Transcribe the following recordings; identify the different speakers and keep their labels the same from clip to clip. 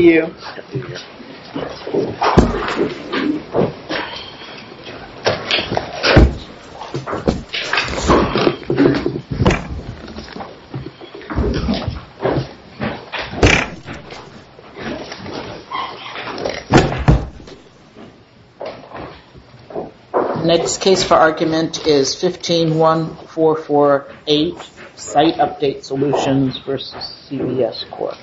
Speaker 1: you.
Speaker 2: Next case for argument is 15-1448, Site Update Solutions versus CVS Corp.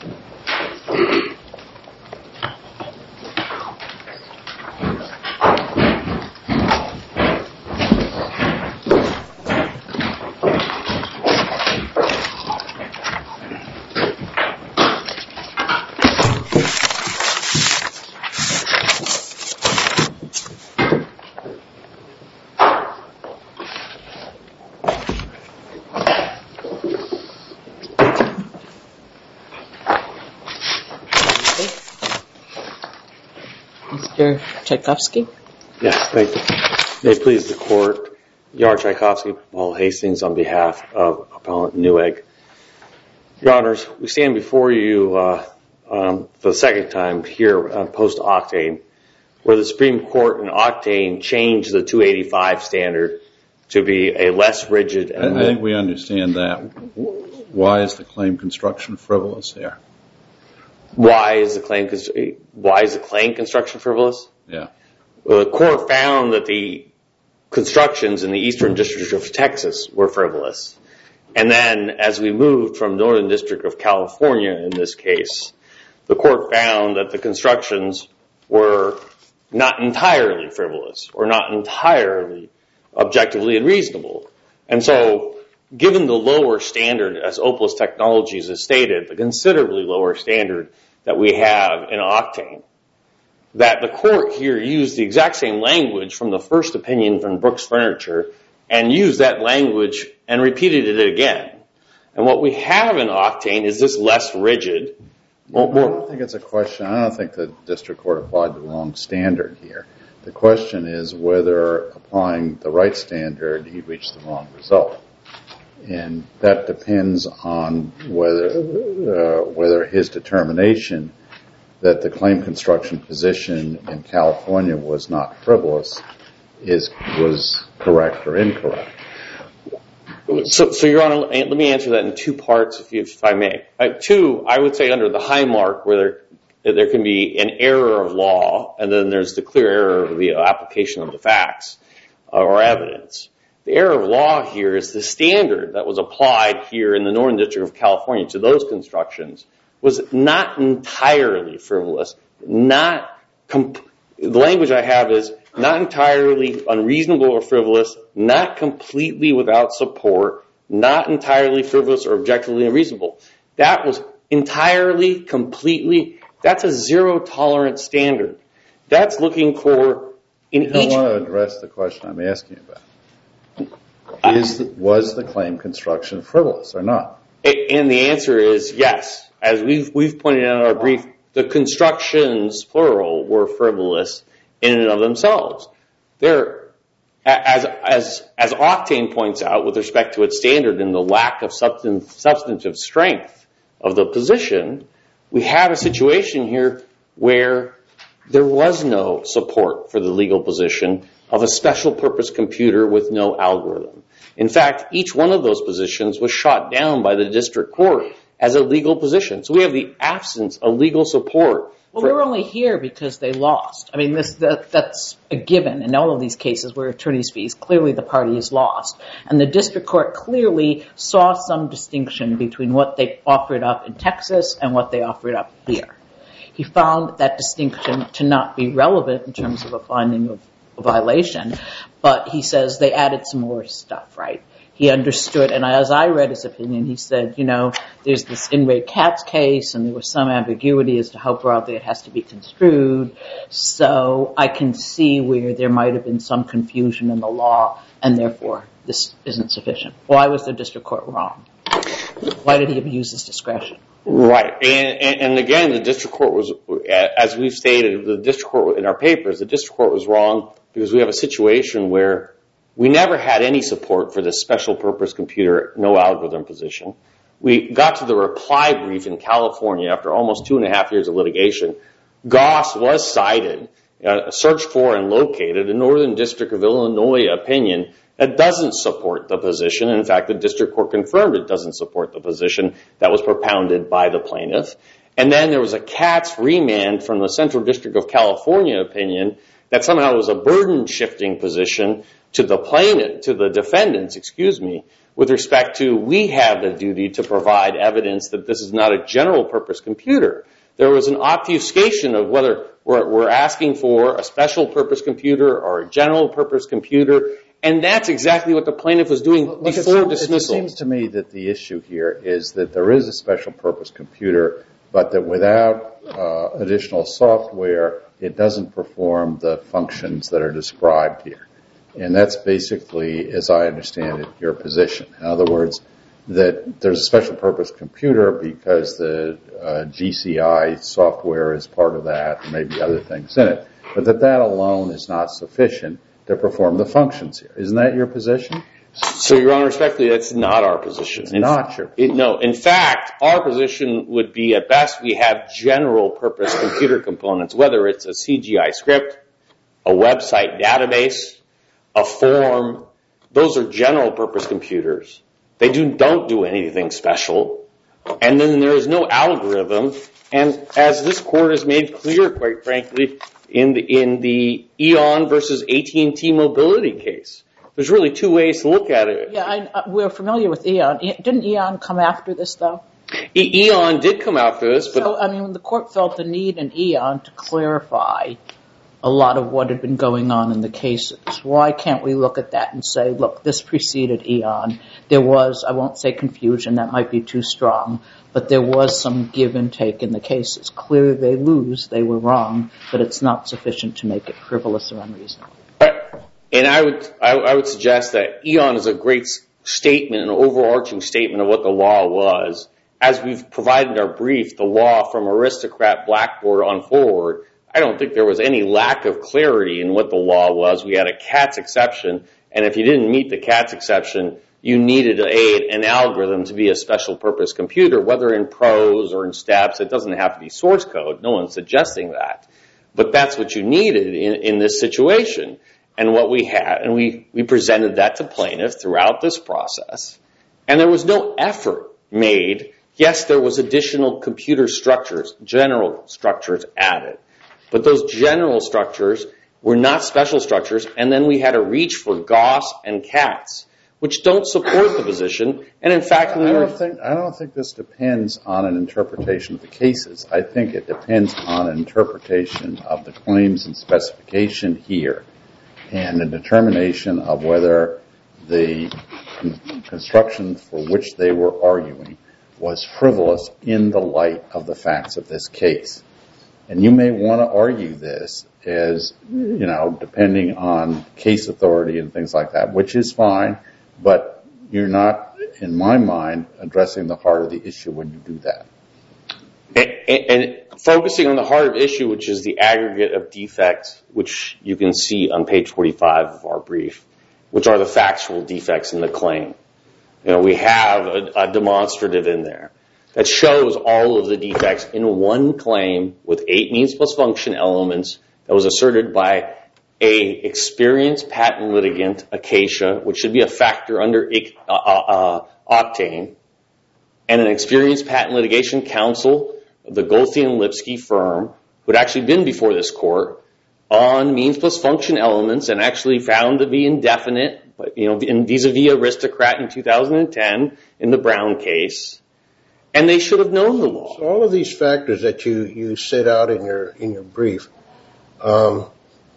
Speaker 2: Mr. Tchaikovsky?
Speaker 3: Yes, thank you. May it please the Court, Yar Tchaikovsky, Paul Hastings, on behalf of Appellant Newegg. Your Honors, we stand before you for the second time here post-Octane, where the Supreme Court in Octane changed the 285 standard to be a less rigid and
Speaker 4: I think we understand that. Why is the claim construction frivolous here?
Speaker 3: Why is the claim construction frivolous?
Speaker 4: Yeah.
Speaker 3: Well, the Court found that the constructions in the Eastern District of Texas were frivolous. And then, as we moved from Northern District of California in this case, the Court found that the constructions were not entirely frivolous or not entirely objectively unreasonable. And so, given the lower standard, as Opalus Technologies has stated, the considerably lower standard that we have in Octane, that the Court here used the exact same language from the first opinion from Brooks Furniture and used that language and repeated it again. And what we have in Octane is this less rigid.
Speaker 4: I don't think it's a question. I don't think the District Court applied the wrong standard here. The question is whether applying the right standard, he reached the wrong result. And that depends on whether his determination that the claim construction position in California was not frivolous was correct or incorrect.
Speaker 3: So, Your Honor, let me answer that in two parts, if I may. Two, I would say under the high mark, where there can be an error of law, and then there's the clear error of the application of the facts or evidence. The error of law here is the standard that was applied here in the Northern District of California to those constructions was not entirely frivolous. The language I have is not entirely unreasonable or frivolous, not completely without support, not entirely frivolous or objectively unreasonable. That was entirely, completely, that's a zero-tolerance standard. That's looking for...
Speaker 4: You don't want to address the question I'm asking about. Was the claim construction frivolous or not?
Speaker 3: And the answer is yes. As we've pointed out in our brief, the constructions, plural, were frivolous in and of themselves. As Octane points out, with respect to its standard and the lack of substantive strength of the position, we have a situation here where there was no support for the legal position of a special purpose computer with no algorithm. In fact, each one of those positions was shot down by the district court as a legal position. So we have the absence of legal support.
Speaker 2: Well, we're only here because they lost. I mean, that's a given in all of these cases where attorney's fees, clearly the party is lost. And the district court clearly saw some distinction between what they offered up in Texas and what they offered up here. He found that distinction to not be relevant in terms of a finding of a violation, but he says they added some more stuff, right? He understood, and as I read his opinion, he said, there's this In re Katz case, and there was some ambiguity as to how broadly it has to be construed, so I can see where there might have been some confusion in the law, and therefore this isn't sufficient. Why was the district court wrong? Why did he abuse his discretion?
Speaker 3: Right, and again, the district court was, as we've stated, the district court in our papers, the district court was wrong because we have a situation where we never had any support for this special purpose computer, no algorithm position. we got to the reply brief in California after almost 2.5 years of litigation, Goss was cited, searched for and located a Northern District of Illinois opinion that doesn't support the position. In fact, the district court confirmed it doesn't support the position that was propounded by the plaintiff. And then there was a Katz remand from the Central District of California opinion that somehow was a burden-shifting position to the plaintiff, to the defendants, with respect to we have the duty to provide evidence that this is not a general-purpose computer. There was an obfuscation of whether we're asking for a special-purpose computer or a general-purpose computer, and that's exactly what the plaintiff was doing before dismissal.
Speaker 4: It seems to me that the issue here is that there is a special-purpose computer, but that without additional software, it doesn't perform the functions that are described here. And that's basically, as I understand it, your position. In other words, that there's a special-purpose computer because the GCI software is part of that, and maybe other things in it, but that alone is not sufficient to perform the functions here. Isn't that your position?
Speaker 3: So, Your Honor, respectfully, that's not our position.
Speaker 4: It's not your position.
Speaker 3: No. In fact, our position would be, at best, we have general-purpose computer components, whether it's a CGI script, a website database, a form. Those are general-purpose computers. They don't do anything special. And then there is no algorithm. And as this Court has made clear, quite frankly, in the Eon versus AT&T mobility case, there's really two ways to look at it.
Speaker 2: Yeah, we're familiar with Eon. Didn't Eon come after this, though?
Speaker 3: Eon did come after this. But
Speaker 2: So, the Court felt the need in Eon to clarify a lot of what had been going on in the cases. Why can't we look at that and say, look, this preceded Eon. There was, I won't say confusion, that might be too strong, but there was some give and take in the cases. Clearly they lose, they were wrong, but it's not sufficient to make it frivolous or unreasonable.
Speaker 3: And I would suggest that Eon is a great statement, an overarching statement of what the law was. As we've provided our brief, the law from Aristocrat Blackboard on forward, I don't think there was any lack of clarity in what the law was. We had a Katz exception, and if you didn't meet the Katz exception, you needed an algorithm to be a special-purpose computer, whether in prose or in steps. It doesn't have to be source code. No one's suggesting that. But that's what you needed in this situation. And what we had, and we presented that to plaintiffs throughout this process, and there was no effort made. Yes, there was additional computer structures, general structures added. But those general structures were not special structures, and then we had to reach for Goss and Katz, which don't support the position. And in fact,
Speaker 4: I don't think this depends on an interpretation of the cases. I think it depends on an interpretation of the claims and specification here, and a determination of whether the construction for which they were arguing was frivolous in the light of the facts of this case. And you may want to argue this as, depending on case authority and things like that, which is fine, but you're not, in my mind, addressing the heart of the issue when you do that.
Speaker 3: And focusing on the heart of the issue, which is the aggregate of defects, which you can see on page 45 of our brief, which are the factual defects in the claim. We have a demonstrative in there that shows all of the defects in one claim with 8 means plus function elements that was asserted by a experienced patent litigant, Acacia, which should be a factor under Octane, and an experienced patent litigation counsel, the Goldstein and Lipsky firm, who had actually been before this court on means plus function elements and actually found to be indefinite, in vis-a-vis Aristocrat in 2010 in the Brown case. And they should have known the law.
Speaker 1: So all of these factors that you set out in your brief, the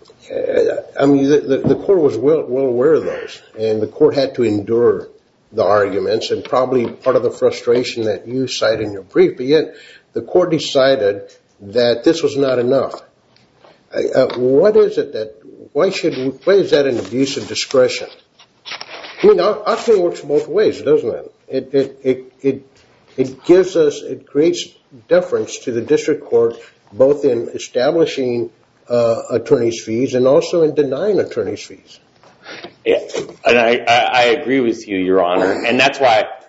Speaker 1: court was well aware of those, and the court had to endure the arguments, and probably part of the frustration that you cite in your brief, but yet the court decided that this was not enough. What is it why is that an abuse of discretion? Octane works both ways, doesn't it? It creates deference to the district court, both in establishing attorney's fees and also in denying attorney's fees.
Speaker 3: Yeah, and I agree with you, Your Honor, and that's why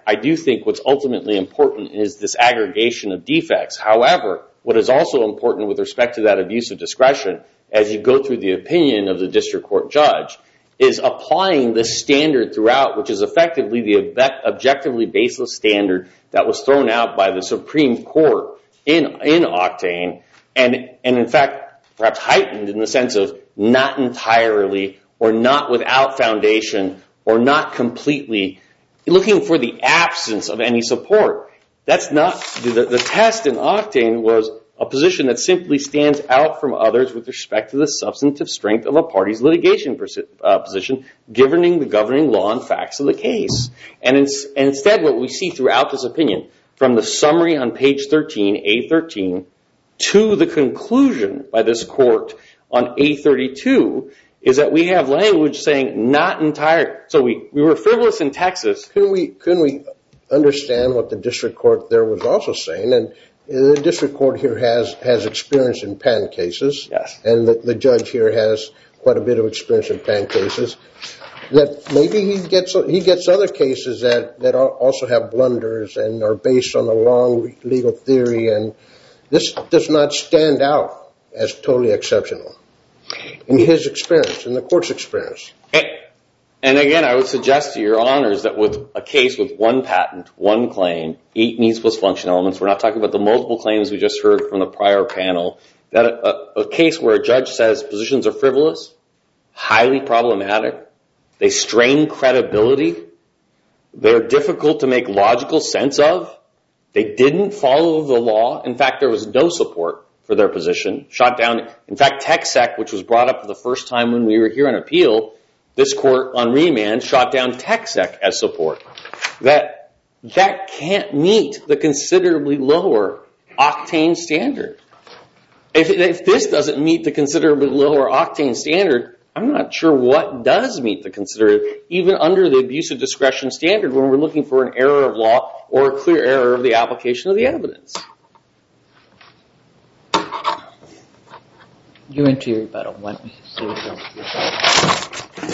Speaker 3: I do think what's ultimately important is this aggregation of defects. However, what is also important with respect to that abuse of discretion, as you go through the opinion of the district court judge, is applying the standard throughout, which is effectively the objectively baseless standard that was thrown out by the Supreme Court in Octane, and in fact, perhaps heightened in the sense of not entirely or not without foundation or not completely, looking for the absence of any support. That's not, the test in Octane was a position that simply stands out from others with respect to the substantive strength of a party's litigation position, governing the governing law and facts of the case. And instead, what we see throughout this opinion, from the summary on page 13, A13, to the conclusion by this court on A32, is that we have language saying not entire. So we were frivolous in Texas.
Speaker 1: Couldn't we understand what the district court there was also saying? And the district court here has experience in patent cases.
Speaker 3: Yes.
Speaker 1: And the judge here has quite a bit of experience in patent cases. That maybe he gets other cases that also have blunders and are based on a wrong legal theory, and this does not stand out as totally exceptional in his experience, in the court's experience.
Speaker 3: And again, I would suggest to your honors that with a case with one patent, one claim, 8 needs plus function elements, we're not talking about the multiple claims we just heard from the prior panel, that a case where a judge says positions are frivolous, highly problematic, they strain credibility, they're difficult to make logical sense of, they didn't follow the law. In fact, there was no support for their position, shot down. In fact, TechSec, which was brought up for the first time when we were here on appeal, this court on remand shot down TechSec as support. That can't meet the considerably lower Octane standard. If this doesn't meet the considerably lower Octane standard, I'm not sure what does meet the considerable, even under the abuse of discretion standard when we're looking for an error of law or a clear error of the application of the evidence.
Speaker 2: You're into your rebuttal. Why don't we see what else?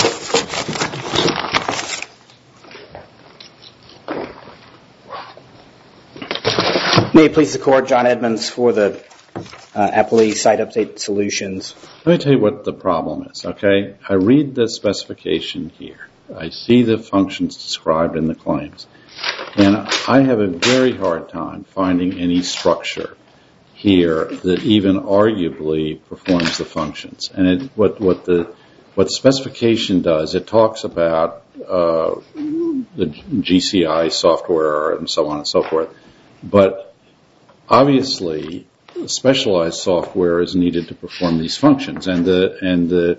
Speaker 5: May it please the court, John Edmonds for the Appellee Site Update Solutions.
Speaker 4: Let me tell you what the problem is, okay? I read the specification here. I see the functions described in the claims. And I have a very hard time finding any structure here that even arguably performs the functions. And what the specification does, it talks about the GCI software and so on and so forth. But obviously, specialized software is needed to perform these functions. And the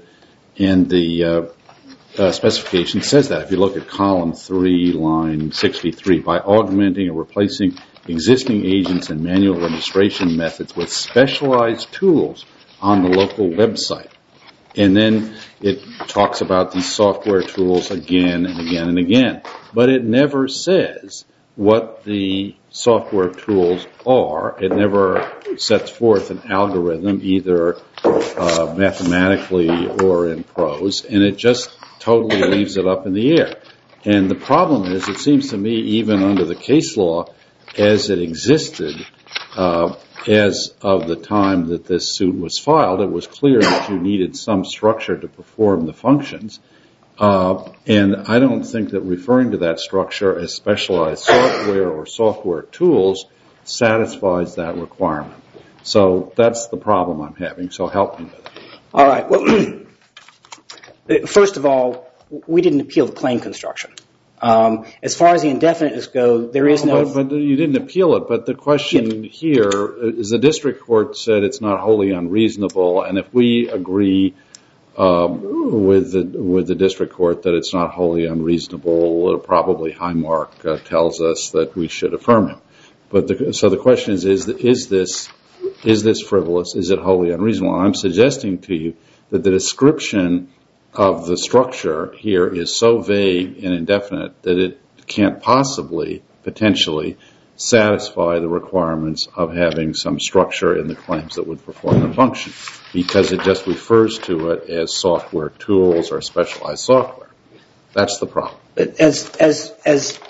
Speaker 4: specification says that. If you look at column 3, line 63, by augmenting or replacing existing agents and manual registration methods with specialized tools on the local website. And then it talks about these software tools again and again and again. But it never says what the software tools are. It never sets forth an algorithm, either mathematically or in prose. And it just totally leaves it up in the air. And the problem is, it seems to me, even under the case law, as it existed, as of the time that this suit was filed, it was clear that you needed some structure to perform the functions. And I don't think that referring to that structure as specialized software or software tools satisfies that requirement. So that's the problem I'm having. So help me with it.
Speaker 5: All right. Well, first of all, we didn't appeal the claim construction. As far as the indefiniteness goes, there is no...
Speaker 4: But you didn't appeal it. But the question here is the district court said it's not wholly unreasonable. And if we agree with the district court that it's not wholly unreasonable, probably Highmark tells us that we should affirm him. So the question is this frivolous? Is it wholly unreasonable? And I'm suggesting to you that the description of the structure here is so vague and indefinite that it can't possibly, potentially, satisfy the requirements of having some structure in the claims that would perform the function, because it just refers to it as software tools or specialized software. That's the problem.
Speaker 5: As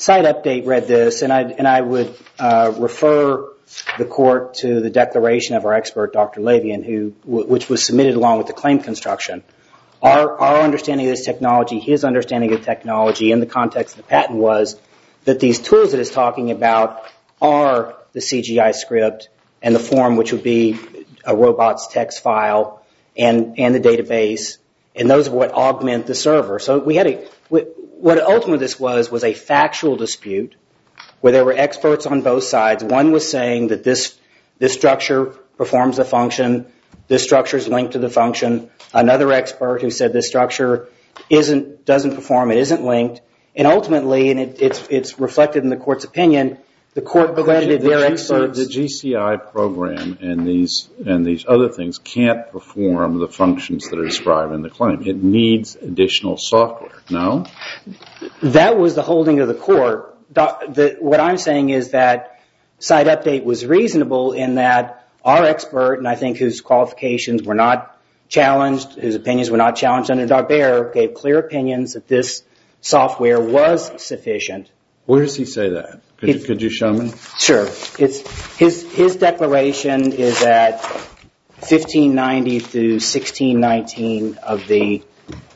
Speaker 5: Site Update read this, and I would refer the court to the declaration of our expert, Dr. Lavian, which was submitted along with the claim construction. Our understanding of this technology, his understanding of technology in the context of the patent was that these tools that it's talking about are the CGI script and the form, which would be a robot's text file and the database, and those are what augment the server. So what ultimately this was a factual dispute where there were experts on both sides. One was saying that this structure performs a function, this structure is linked to the function. Another expert who said this structure doesn't perform, it isn't linked. And ultimately, and it's reflected in the court's opinion, the court credited their experts.
Speaker 4: The GCI program and these other things can't perform the functions that are described in the claim. It needs additional software. No?
Speaker 5: That was the holding of the court. What I'm saying is that Site Update was reasonable in that our expert, and I think whose qualifications were not challenged, whose opinions were not challenged under Daubert, gave clear opinions that this software was sufficient.
Speaker 4: Where does he say that? Could you show me?
Speaker 5: Sure. His declaration is at 1590 through 1619 of the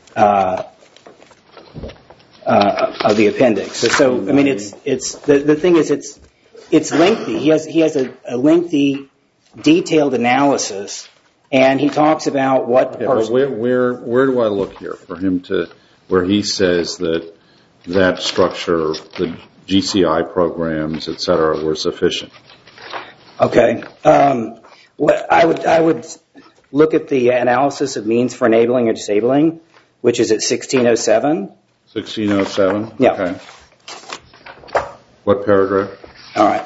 Speaker 5: appendix. So I mean, the thing is, it's lengthy. He has a lengthy, detailed analysis, and he talks about what.
Speaker 4: Where do I look here for him to where he says that structure, the GCI programs, et cetera, were sufficient? Okay.
Speaker 5: I would look at the analysis of means for enabling or disabling, which is at 1607.
Speaker 4: 1607?
Speaker 5: Yeah.
Speaker 4: Okay. What paragraph?
Speaker 5: All right.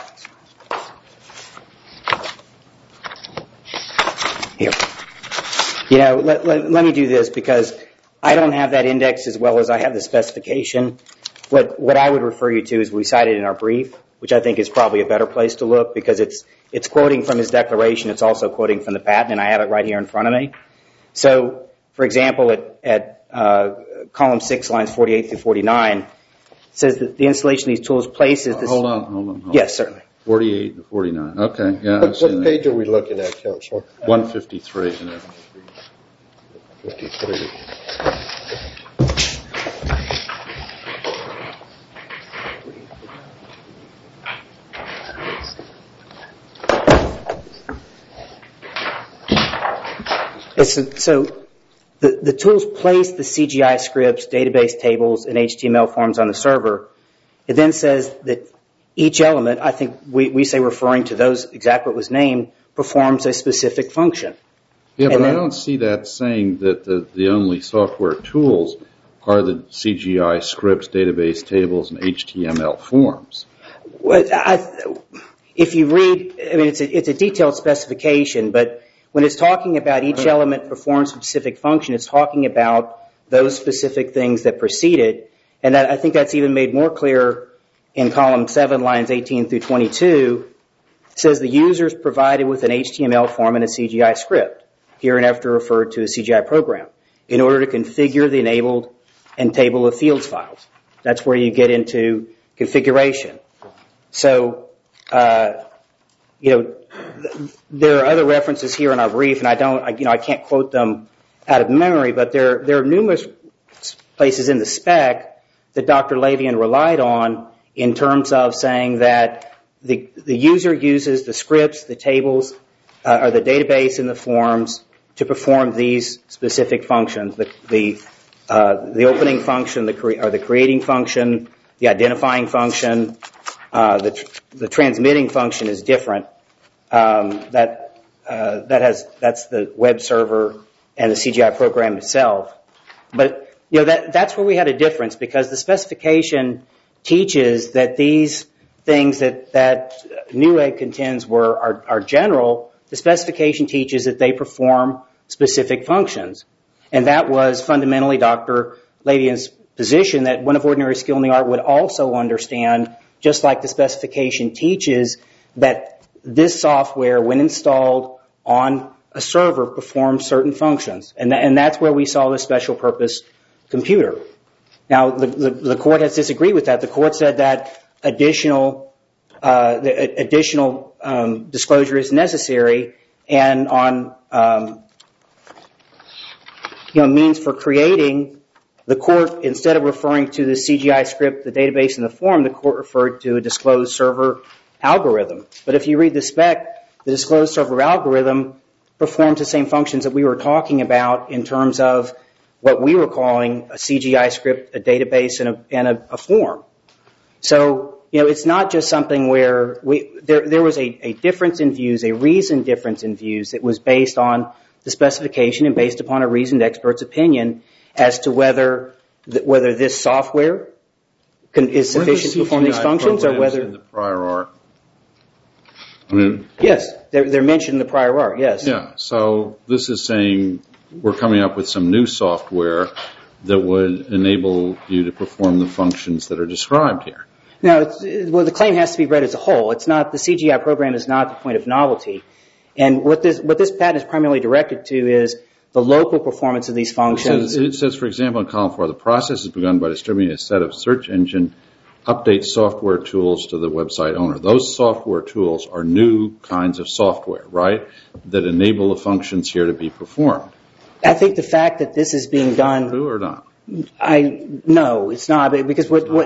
Speaker 5: Here. Let me do this because I don't have that index as well as I have the specification. What I would refer you to is we cited in our brief, which I think is probably a better place to look because it's quoting from his declaration. It's also quoting from the patent, and I have it right here in front of me. So, for example, at column 6, lines 48 through 49, it says that the installation of these tools places this.
Speaker 4: Hold on.
Speaker 5: Yes, certainly.
Speaker 4: 48 to 49. Okay. Yeah.
Speaker 1: What page are we looking at, Counselor?
Speaker 4: 153.
Speaker 1: 53.
Speaker 5: So the tools place the CGI scripts, database tables, and HTML forms on the server. It then says that each element, I think we say referring to those exactly what was named, performs a specific function.
Speaker 4: Yeah, but I don't see that saying that the only software tools are the CGI scripts, database tables, and HTML forms.
Speaker 5: Well, if you read, I mean, it's a detailed specification, but when it's talking about each element performs a specific function, it's talking about those specific things that precede it. And I think that's even made more clear in column 7, lines 18 through 22. It says the user is provided with an HTML form and a CGI script, hereinafter referred to as CGI program, in order to configure the enabled and table of fields files. That's where you get into configuration. So, there are other references here in our brief, and I can't quote them out of memory, but there are numerous places in the spec that Dr. Lavian relied on in terms of saying that the user uses the scripts, the tables, or the database and the forms to perform these specific functions. The opening function, the creating function, the identifying function, the transmitting function is different. That's the web server and the CGI program itself. But that's where we had a difference because the specification teaches that these things that Newegg contends are general. The specification teaches that they perform specific functions, and that was fundamentally Dr. Lavian's position that one of ordinary skill in the art would also understand, just like the specification teaches, that this software, when installed on a server, performs certain functions. And that's where we saw the special purpose computer. Now, the court has disagreed with that. The court said that additional disclosure is necessary, and on means for creating, the court, instead of referring to the CGI script, the database, and the form, the court referred to a disclosed server algorithm. But if you read the spec, the disclosed server algorithm performs the same functions that we were talking about in terms of what we were calling a CGI script, a database, and a form. So, it's not just something where there was a difference in views, a reasoned difference in views that was based on the specification and based upon a reasoned expert's opinion as to whether this software is sufficient to perform these functions, or whether
Speaker 4: in the prior art.
Speaker 5: Yes, they're mentioned in the prior art. Yes.
Speaker 4: Yeah. So this is saying we're coming up with some new software that would enable you to perform the functions that are described here.
Speaker 5: No, the claim has to be read as a whole. It's not, the CGI program is not the point of novelty. And what this patent is primarily directed to is the local performance of these functions.
Speaker 4: It says, for example, in column 4, the process is begun by distributing a set of search engine update software tools to the website owner. Those software tools are new kinds of software, right, that enable the functions here to be performed.
Speaker 5: I think the fact that this is being done...
Speaker 4: True or not?
Speaker 5: No, it's not. Because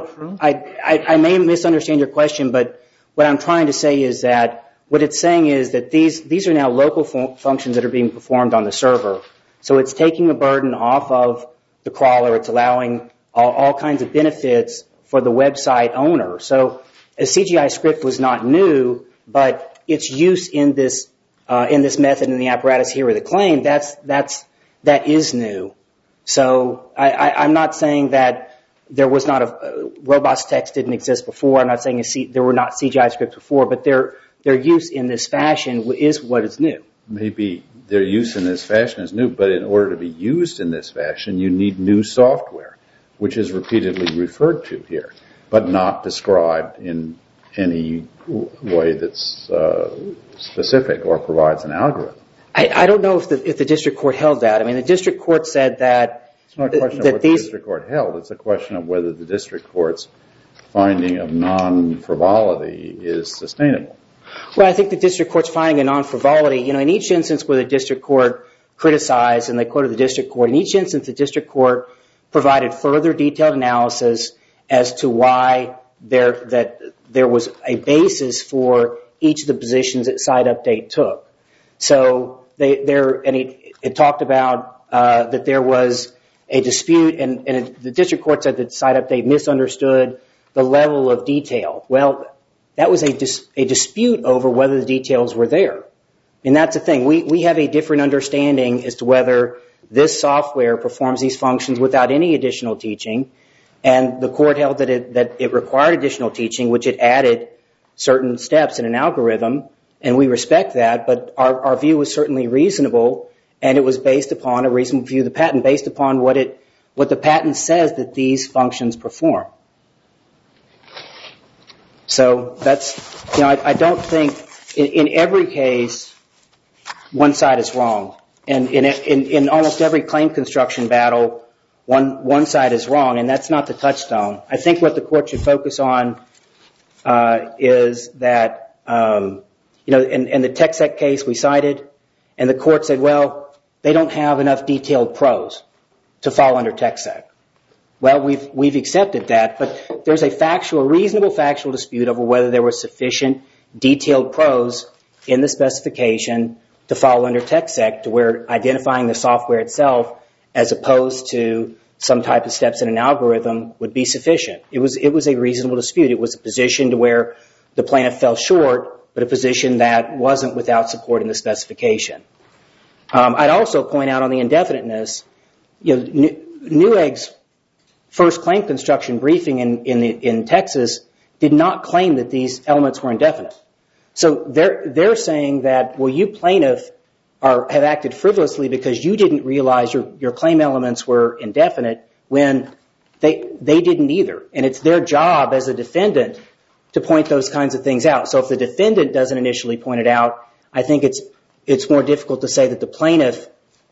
Speaker 5: I may misunderstand your question, but what I'm trying to say is that what it's saying is that these are now local functions that are being performed on the server. So it's taking the burden off of the crawler. It's allowing all kinds of benefits for the website owner. So a CGI script was not new, but its use in this method in the apparatus here with the claim, that is new. So I'm not saying that there was not robots text didn't exist before. I'm not saying there were not CGI scripts before, but their use in this fashion is what is new.
Speaker 4: Maybe their use in this fashion is new, but in order to be used in this fashion, you need new software, which is repeatedly referred to here, but not described in any way that's specific or provides an algorithm.
Speaker 5: I don't know if the district court held that. I mean, the district court said that...
Speaker 4: It's not a question of what the district court held. It's a question of whether the district court's finding of non-frivolity is sustainable.
Speaker 5: Well, I think the district court's finding a non-frivolity. In each instance where the district court criticized, and they quoted the district court, in each instance the district court provided further detailed analysis as to why there was a basis for each of the positions that Site Update took. So it talked about that there was a dispute, and the district court said that Site Update misunderstood the level of detail. Well, that was a dispute over whether the details were there. And that's the thing. We have a different understanding as to whether this software performs these functions without any additional teaching. And the court held that it required additional teaching, which it added certain steps in an algorithm. And we respect that, but our view was certainly reasonable, and it was based upon a reasonable view of the patent, based upon what the patent says that these functions perform. So that's, I don't think in every case one side is wrong. And in almost every claim construction battle, one side is wrong, and that's not the touchstone. I think what the court should focus on is that, in the TechSec case we cited, and the court said, well, they don't have enough detailed pros to fall under TechSec. Well, we've accepted that, but there's a reasonable factual dispute over whether there were sufficient detailed pros in the specification to fall under TechSec, to where identifying the software itself as opposed to some type of steps in an algorithm would be sufficient. It was a reasonable dispute. It was a position to where the plaintiff fell short, but a position that wasn't without support in the specification. I'd also point out on the indefiniteness, Newegg's first claim construction briefing in Texas did not claim that these elements were indefinite. So they're saying that, well, you plaintiff have acted frivolously because you didn't realize your claim elements were indefinite when they didn't either. And it's their job as a defendant to point those kinds of things out. So if the defendant doesn't initially point it out, I think it's more difficult to say that the plaintiff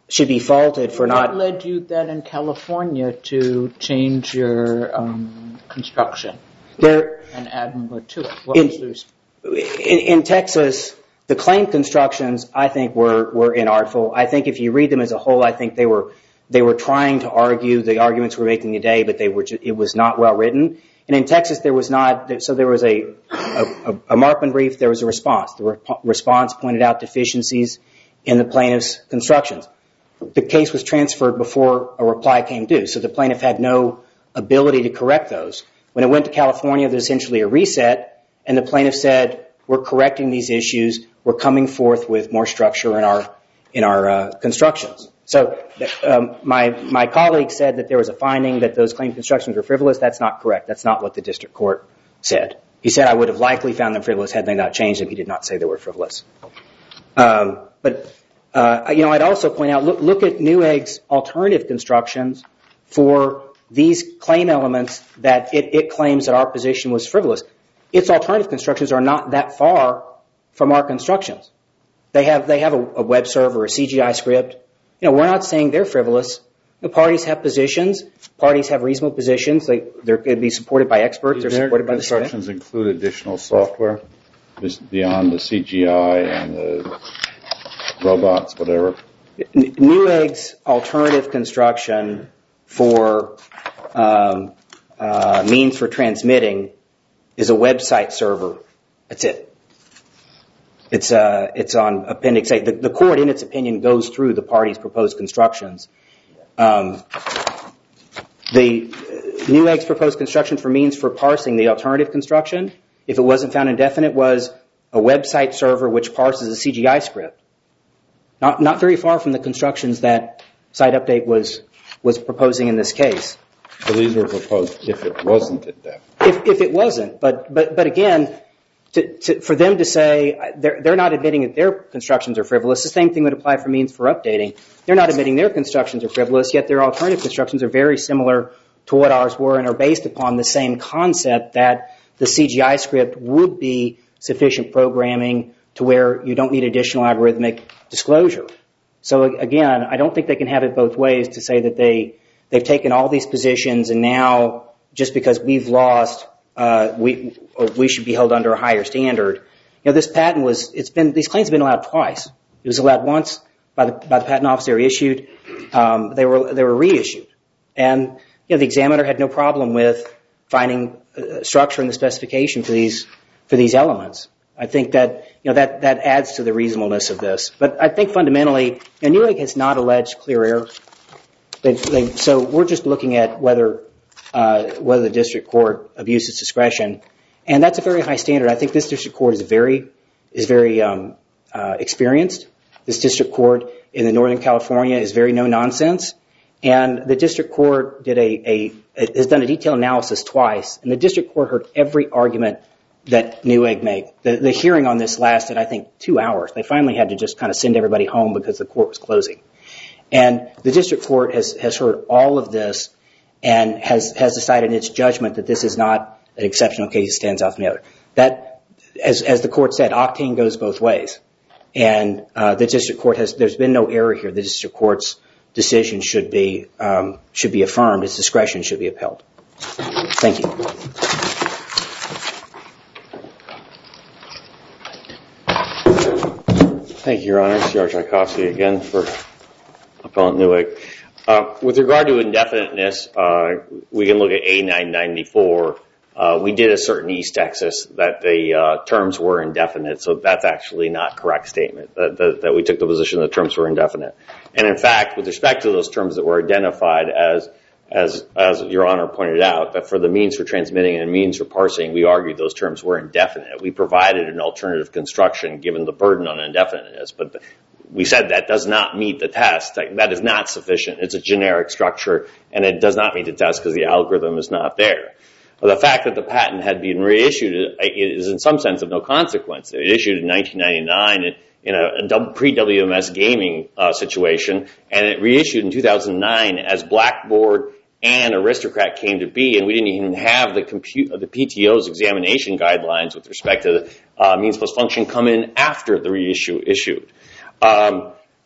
Speaker 5: faulted for not...
Speaker 2: What led you then in California to change your construction and add more to it?
Speaker 5: In Texas, the claim constructions, I think, were inartful. I think if you read them as a whole, I think they were trying to argue the arguments we're making today, but it was not well written. And in Texas, there was not. So there was a Markman brief. There was a response. The response pointed out deficiencies in the plaintiff's constructions. The case was transferred before a reply came due, so the plaintiff had no ability to correct those. When it went to California, there was essentially a reset, and the plaintiff said, "We're correcting these issues. We're coming forth with more structure in our constructions." So my colleague said that there was a finding that those claim constructions were frivolous. That's not correct. That's not what the district court said. He said I would have likely found them frivolous had they not changed them. He did not say they were frivolous. I'd also point out, look at Newegg's alternative constructions for these claim elements that it claims that our position was frivolous. Its alternative constructions are not that far from our constructions. They have a web server, a CGI script. We're not saying they're frivolous. The parties have positions. Parties have reasonable positions. They're going to be supported by experts. They're supported by the Senate.
Speaker 4: Constructions include additional software beyond the CGI and the robots, whatever?
Speaker 5: Newegg's alternative construction for means for transmitting is a website server. That's it. It's on Appendix 8. The court, in its opinion, goes through the parties' proposed constructions. The Newegg's proposed construction for means for parsing the alternative construction, if it wasn't found indefinite, was a website server which parses a CGI script. Not very far from the constructions that Site Update was proposing in this case.
Speaker 4: So these were proposed if it wasn't indefinite.
Speaker 5: If it wasn't, but again, for them to say they're not admitting that their constructions are frivolous, the same thing would apply for means for updating. They're not admitting their constructions are frivolous, yet their alternative constructions are very similar to what ours were and are based upon the same concept that the CGI script would be sufficient programming to where you don't need additional algorithmic disclosure. So again, I don't think they can have it both ways to say that they've taken all these positions and now just because we've lost, we should be held under a higher standard. This patent these claims have been allowed twice. It was allowed once by the patent office. They were issued. They were reissued, and the examiner had no problem with finding structure in the specification for these elements. I think that that adds to the reasonableness of this. But I think fundamentally, Newegg has not alleged clear error. So we're just looking at whether the district court abused its discretion, and that's a very high standard. I think this district court is very experienced. This district court in the Northern California is very no nonsense, and the district court has done a detailed analysis twice, and the district court heard every argument that Newegg made. The hearing on this lasted, I think, 2 hours. They finally had to just kind of send everybody home because the court was closing. And the district court has heard all of this and has decided in its judgment that this is not an exceptional case that stands out from the other. That, as the court said, octane goes both ways. And the district court there's been no error here. The district court's decision should be affirmed. Its discretion should be upheld. Thank you.
Speaker 3: Thank you, Your Honor. C.R. Tchaikovsky again for Appellant Newegg. With regard to indefiniteness, we can look at A994. We did assert in East Texas that the terms were indefinite, so that's actually not a correct statement, that we took the position that terms were indefinite. And in fact, with respect to those terms that were identified as Your Honor pointed out, that for the means for transmitting and means for parsing, we argued those terms were indefinite. We provided an alternative construction given the burden on indefiniteness, but we said that does not meet the test. That is not sufficient. It's a generic structure, and it does not meet the test because the algorithm is not there. The fact that the patent had been reissued is in some sense of no consequence. It issued in 1999 in a pre-WMS gaming situation, and it reissued in 2009 as Blackboard and Aristocrat came to be, and we didn't even have the PTO's examination guidelines with respect to means plus function come in after the reissue issued.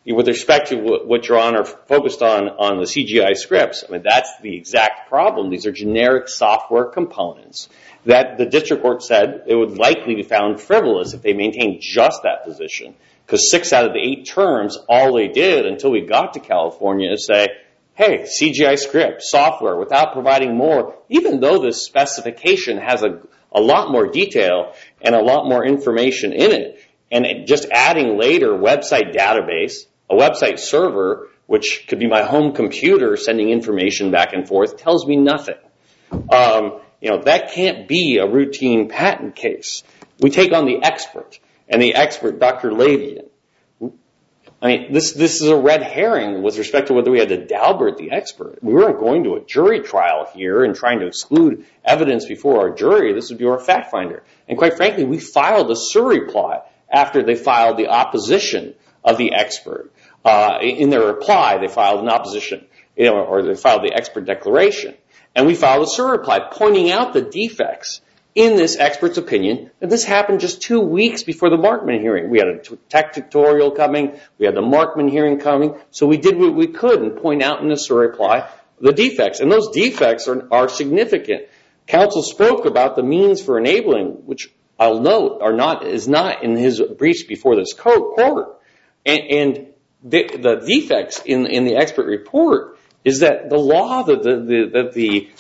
Speaker 3: with respect to what Your Honor focused on the CGI scripts, I mean, that's the exact problem. These are generic software components that the district court said it would likely be found frivolous if they maintained just that position. Because 6 out of the 8 terms, all they did until we got to California is say, hey, CGI script, software, without providing more, even though this specification has a lot more detail and a lot more information in it, and just adding later website database, a website server, which could be my home computer sending information back and forth, tells me nothing. That can't be a routine patent case. We take on the expert, and the expert, Dr. Lavian. I mean, this is a red herring with respect to whether we had to Daubert the expert. We weren't going to a jury trial here and trying to exclude evidence before our jury. This would be our fact finder. And quite frankly, we filed a surreply after they filed the opposition of the expert. In their reply, they filed an opposition, or they filed the expert declaration. And we filed a surreply pointing out the defects in this expert's opinion. And this happened just 2 weeks before the Markman hearing. We had a tech tutorial coming. We had the Markman hearing coming. So we did what we could and point out in the surreply the defects. And those defects are significant. Counsel spoke about the means for enabling, which I'll note is not in his briefs before this court. And the defects in the expert report is that the law that the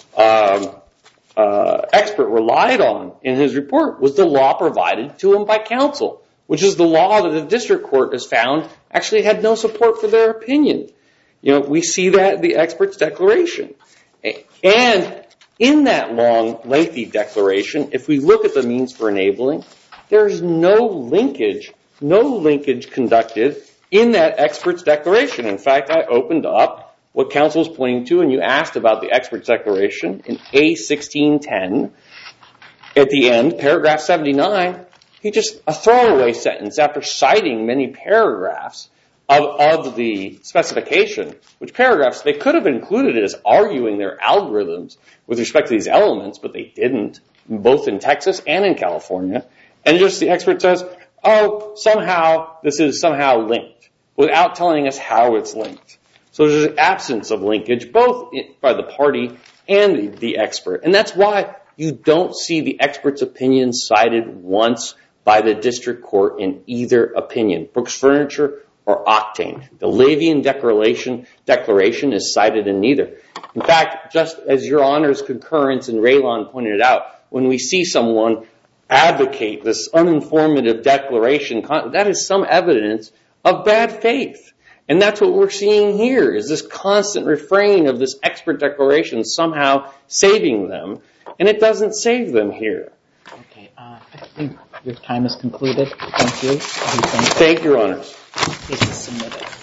Speaker 3: expert relied on in his report was the law provided to him by counsel, which is the law that the district court has found actually had no support for their opinion. We see that in the expert's declaration. And in that long, lengthy declaration, if we look at the means for enabling, there's no linkage conducted in that expert's declaration. In fact, I opened up what counsel was pointing to, and you asked about the expert's declaration in A1610. At the end, paragraph 79, a throwaway sentence after citing many paragraphs of the specification, which paragraphs they could have included as arguing their algorithms with respect to these elements, but they didn't, both in Texas and in California. And just the expert says, somehow this is somehow linked, without telling us how it's linked. So there's an absence of linkage, both by the party and the expert. And that's why you don't see the expert's opinion cited once by the district court in either opinion, Brooks Furniture or Octane. The Lavian declaration is cited in neither. In fact, just as Your Honor's concurrence and Raylon pointed out, when we see someone advocate this uninformative declaration, that is some evidence of bad faith. And that's what we're seeing here, is this constant refrain of this expert declaration somehow saving them, and it doesn't save them here.
Speaker 2: Okay, I think your time is concluded. Thank you.
Speaker 3: Thank you, Your Honors.
Speaker 2: Case is submitted.